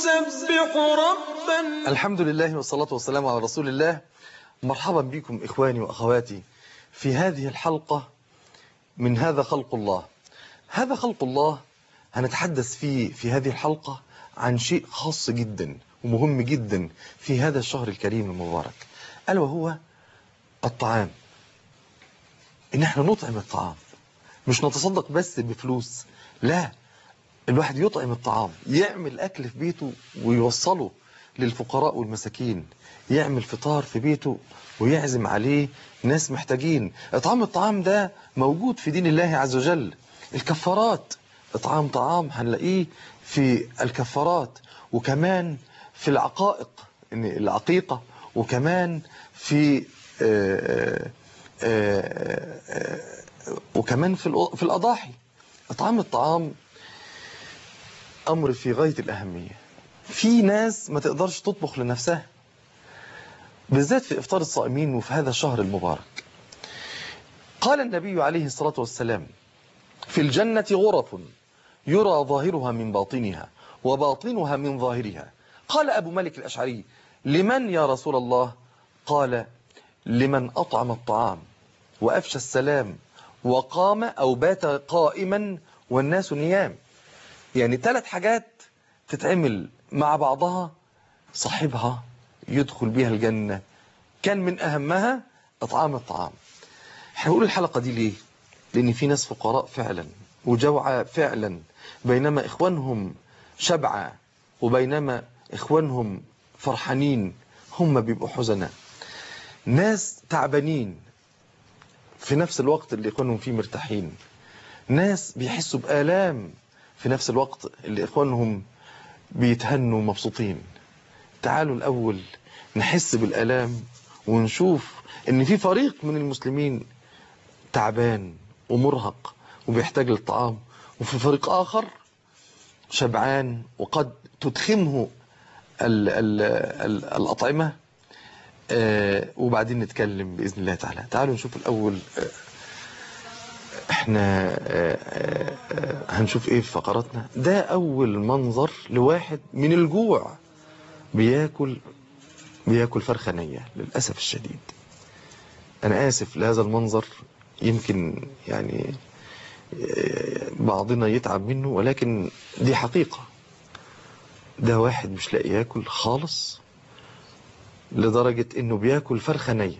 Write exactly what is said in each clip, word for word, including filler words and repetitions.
يسبح ربا. الحمد لله والصلاة والسلام على رسول الله. مرحبا بكم إخواني وأخواتي في هذه الحلقة من هذا خلق الله. هذا خلق الله هنتحدث فيه في هذه الحلقة عن شيء خاص جدا ومهم جدا في هذا الشهر الكريم المبارك، ألا وهو الطعام. إن احنا نطعم الطعام، مش نتصدق بس بفلوس، لا، الواحد يطعم الطعام، يعمل أكل في بيته ويوصله للفقراء والمساكين، يعمل فطار في بيته ويعزم عليه ناس محتاجين. إطعام الطعام ده موجود في دين الله عز وجل. الكفارات، إطعام طعام هنلاقيه في الكفارات، وكمان في العقائق، العقيقة، وكمان في آآ آآ وكمان في في الأضاحي. إطعام الطعام أمر في غاية الأهمية. في ناس ما تقدرش تطبخ لنفسها، بالذات في إفطار الصائمين وفي هذا الشهر المبارك. قال النبي عليه الصلاة والسلام: في الجنة غرف يرى ظاهرها من باطنها وباطنها من ظاهرها. قال أبو مالك الأشعري: لمن يا رسول الله؟ قال: لمن أطعم الطعام وأفشى السلام وقام أو بات قائما والناس نيام. يعني ثلاث حاجات تتعمل مع بعضها صاحبها يدخل بيها الجنة، كان من أهمها إطعام الطعام. احنا بنقول الحلقة دي ليه؟ لأن في ناس فقراء فعلا وجوعى فعلا، بينما إخوانهم شبعى وبينما إخوانهم فرحانين هم بيبقوا حزناء. ناس تعبانين في نفس الوقت اللي إخوانهم فيه مرتاحين. ناس بيحسوا بآلام في نفس الوقت اللي إخوانهم بيتهنوا مبسوطين. تعالوا الأول نحس بالآلام ونشوف إن في فريق من المسلمين تعبان ومرهق وبيحتاج للطعام، وفي فريق آخر شبعان وقد تدخمه ال ال ال الأطعمة. آه وبعدين نتكلم بإذن الله تعالى. تعالوا نشوف الأول آه احنا آه آه هنشوف ايه في فقراتنا. ده أول منظر لواحد من الجوع بياكل بياكل فرخة نية. للأسف الشديد أنا آسف لهذا المنظر، يمكن يعني بعضنا يتعب منه، ولكن دي حقيقة. ده واحد مش لاقي ياكل خالص لدرجة انه بياكل فرخة نية.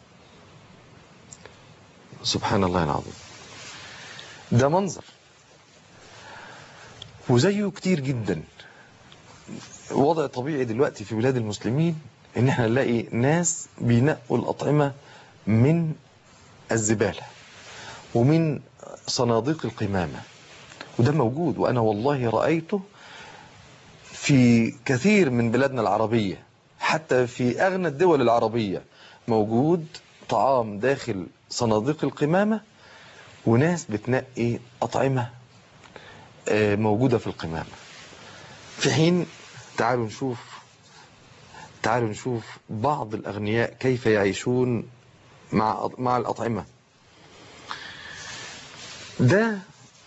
سبحان الله العظيم. ده منظر، وزيه كتير جدا. وضع طبيعي دلوقتي في بلاد المسلمين ان احنا نلاقي ناس بينقوا الأطعمة من الزبالة ومن صناديق القمامة، وده موجود، وأنا والله رأيته في كثير من بلادنا العربية، حتى في أغنى الدول العربية موجود طعام داخل صناديق القمامة، وناس بتنقي أطعمة موجودة في القمامة. في حين تعالوا نشوف تعالوا نشوف بعض الأغنياء كيف يعيشون مع مع الأطعمة. ده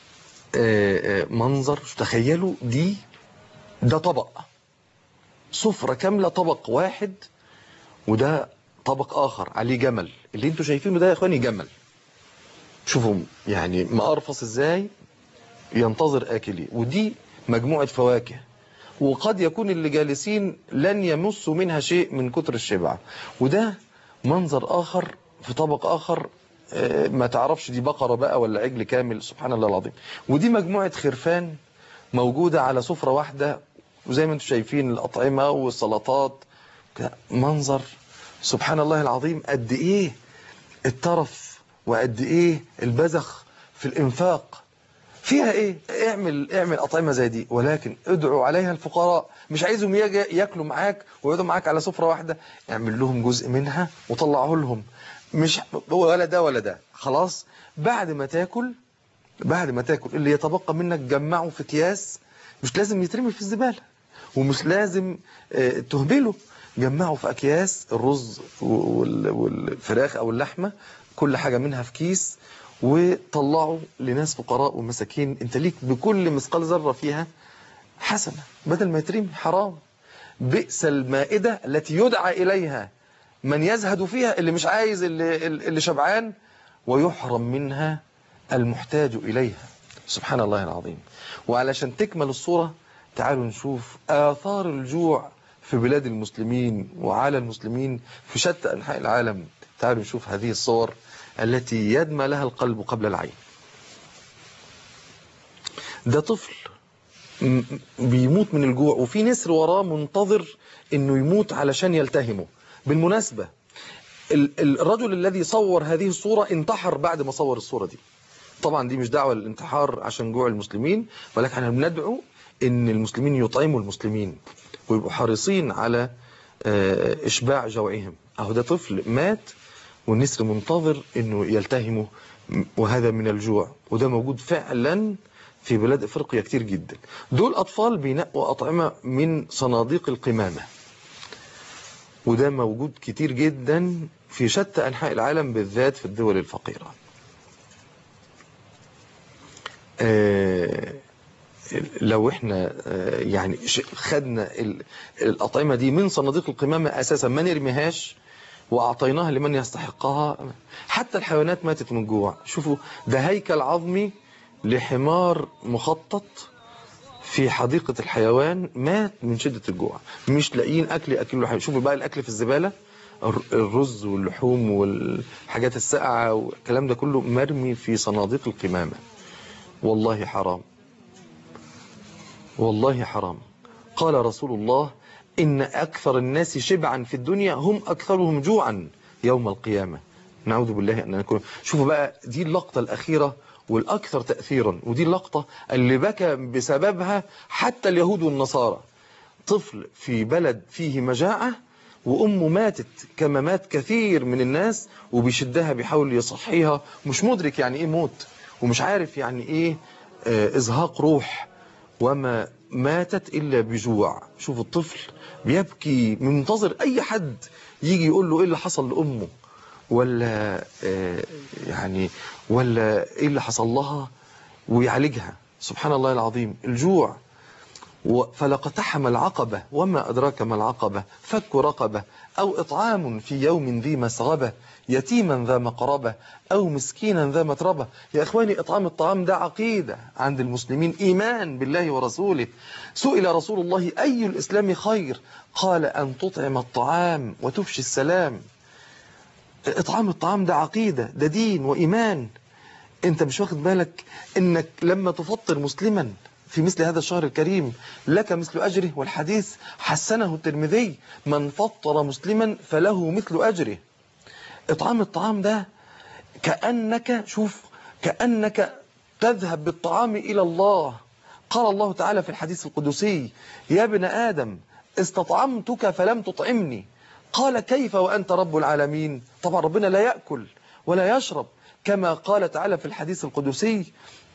منظر، تخيلوا دي ده طبق سفرة كاملة، طبق واحد، وده طبق آخر عليه جمل. اللي انتوا شايفينه ده يا اخواني جمل. شوفوا يعني ما أرفص ازاي ينتظر آكلي. ودي مجموعة فواكه، وقد يكون اللي جالسين لن يمسوا منها شيء من كتر الشبع. وده منظر آخر في طبق آخر، ما تعرفش دي بقرة بقى ولا عجل كامل. سبحان الله العظيم. ودي مجموعة خرفان موجودة على سفرة واحدة، وزي ما انتم شايفين الأطعمة والسلطات. منظر سبحان الله العظيم. قد ايه الترف وقد ايه البذخ في الانفاق. فيها ايه؟ اعمل اعمل أطعمة زي دي، ولكن ادعوا عليها الفقراء. مش عايزهم ياكلوا معاك ويقعدوا معاك على سفرة واحدة، اعمل لهم جزء منها وطلعه لهم. مش ولا ده ولا ده، خلاص. بعد ما تاكل بعد ما تاكل اللي يتبقى منك جمعه في اكياس، مش لازم يترمي في الزبالة ومش لازم تهبله. جمعه في اكياس، الرز والفراخ او اللحمة كل حاجة منها في كيس، وطلعوا لناس فقراء ومساكين. انت ليك بكل مثقال ذرة فيها حسنة بدل ما يترمي حرام. بئس المائدة التي يدعى إليها من يزهد فيها، اللي مش عايز، اللي, اللي شبعان، ويحرم منها المحتاج إليها. سبحان الله العظيم. وعلشان تكمل الصورة تعالوا نشوف آثار الجوع في بلاد المسلمين وعلى المسلمين في شتى أنحاء العالم. تعالوا نشوف هذه الصور التي يدمى لها القلب قبل العين. ده طفل بيموت من الجوع وفي نسر وراه منتظر انه يموت علشان يلتهمه. بالمناسبة الرجل الذي صور هذه الصورة انتحر بعد ما صور الصورة دي. طبعا دي مش دعوة للانتحار عشان جوع المسلمين، ولكن احنا بندعو ان المسلمين يطعموا المسلمين ويبقوا حريصين على اشباع جوعهم. اهو ده طفل مات والنسر منتظر انه يلتهمه، وهذا من الجوع، وده موجود فعلا في بلاد افريقيا كتير جدا. دول اطفال بينقوا اطعمه من صناديق القمامه، وده موجود كتير جدا في شتى انحاء العالم بالذات في الدول الفقيره. آه لو احنا آه يعني خدنا الاطعمه دي من صناديق القمامه اساسا، ما نرميهاش واعطيناها لمن يستحقها، حتى الحيوانات ماتت من جوع. شوفوا ده هيكل عظمي لحمار مخطط في حديقة الحيوان مات من شدة الجوع، مش لاقيين أكل يأكلوا. شوفوا بقى الأكل في الزبالة، الرز واللحوم والحاجات الساقعة والكلام ده كله مرمي في صناديق القمامة. والله حرام، والله حرام. قال رسول الله إن أكثر الناس شبعا في الدنيا هم أكثرهم جوعا يوم القيامة. نعوذ بالله أن نكون. شوفوا بقى دي اللقطة الأخيرة والأكثر تأثيرا، ودي اللقطة اللي بكى بسببها حتى اليهود والنصارى. طفل في بلد فيه مجاعة وأمه ماتت كما مات كثير من الناس، وبيشدها بيحاول يصحيها، مش مدرك يعني إيه موت، ومش عارف يعني إيه إزهاق روح، وما ماتت إلا بجوع. شوف الطفل بيبكي منتظر أي حد يجي يقول له إيه اللي حصل لأمه، ولا يعني ولا ايه اللي حصل لها ويعالجها. سبحان الله العظيم. الجوع. فلقتحم العقبة وما أدراك ما العقبة، فك رقبة أو إطعام في يوم ذي مسغبة، يتيما ذا مقربة أو مسكينا ذا متربة. يا إخواني إطعام الطعام ده عقيدة عند المسلمين، إيمان بالله ورسوله. سئل رسول الله أي الإسلام خير؟ قال أن تطعم الطعام وتفشي السلام. إطعام الطعام ده عقيدة، ده دين وإيمان. أنت مش واخد بالك إنك لما تفطر مسلما في مثل هذا الشهر الكريم لك مثل أجره؟ والحديث حسنه الترمذي: من فطر مسلما فله مثل أجره. إطعام الطعام ده كأنك، شوف، كأنك تذهب بالطعام إلى الله. قال الله تعالى في الحديث القدسي: يا ابن آدم استطعمتك فلم تطعمني. قال: كيف وأنت رب العالمين؟ طبعا ربنا لا يأكل ولا يشرب، كما قال تعالى في الحديث القدسي: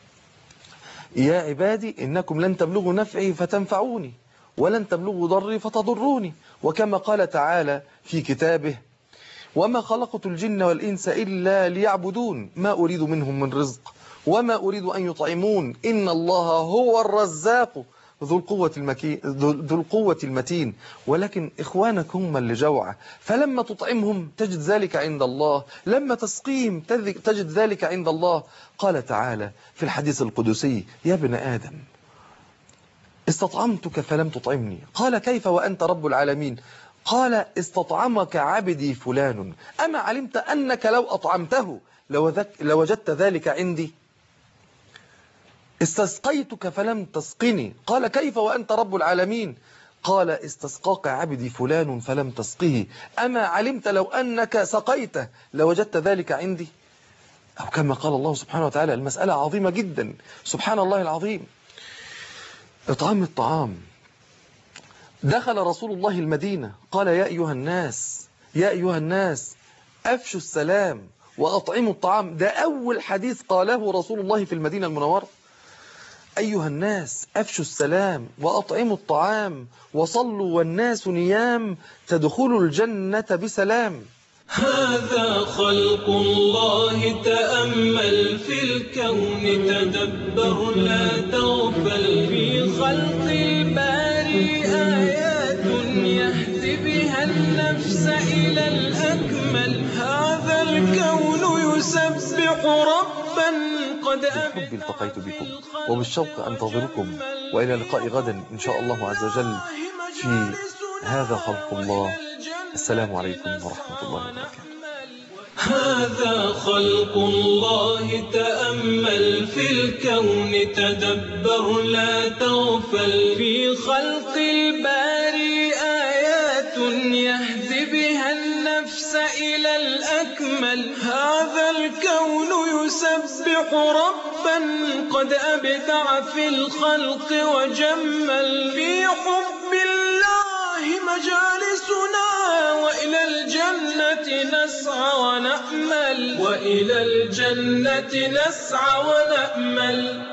يا عبادي إنكم لن تبلغوا نفعي فتنفعوني ولن تبلغوا ضري فتضروني. وكما قال تعالى في كتابه: وما خلقت الجن والإنس إلا ليعبدون ما أريد منهم من رزق وما أريد أن يطعمون إن الله هو الرزاق ذو القوة المكين ذو القوة المتين. ولكن إخوانك هم اللي جوعة، فلما تطعمهم تجد ذلك عند الله، لما تسقيهم تجد ذلك عند الله. قال تعالى في الحديث القدسي: يا ابن آدم استطعمتك فلم تطعمني. قال: كيف وأنت رب العالمين؟ قال: استطعمك عبدي فلان، أما علمت أنك لو أطعمته لوجدت ذلك عندي؟ استسقيتك فلم تسقني. قال: كيف وأنت رب العالمين؟ قال: استسقاك عبدي فلان فلم تسقه، أما علمت لو أنك سقيته لوجدت ذلك عندي؟ أو كما قال الله سبحانه وتعالى. المسألة عظيمة جدا، سبحان الله العظيم. إطعام الطعام. دخل رسول الله المدينة قال: يا أيها الناس يا أيها الناس أفشوا السلام وأطعموا الطعام. ده أول حديث قاله رسول الله في المدينة المنورة. أيها الناس أفشوا السلام وأطعموا الطعام وصلوا والناس نيام تدخلوا الجنة بسلام. هذا خلق الله، تأمل في الكون، تدبر لا تغفل في خلق الله. آيات يهدي بها النفس إلى الأكمل. هذا الكون يسبح ربا قد بالحب التقيت بكم وبالشوق أنتظركم، وإلى لقاء غدا إن شاء الله عز وجل في هذا خلق الله. السلام عليكم ورحمة الله وبركاته. هذا خلق الله، تأمل في الكون، تدبر لا تغفل. في خلق الباري آيات يهدي بها النفس إلى الأكمل. هذا الكون يسبح ربا قد أبدع في الخلق وجمل. في حب الله مجالسنا، وإلى الجنة نسعى ونأمل، وإلى الجنة نسعى ونأمل.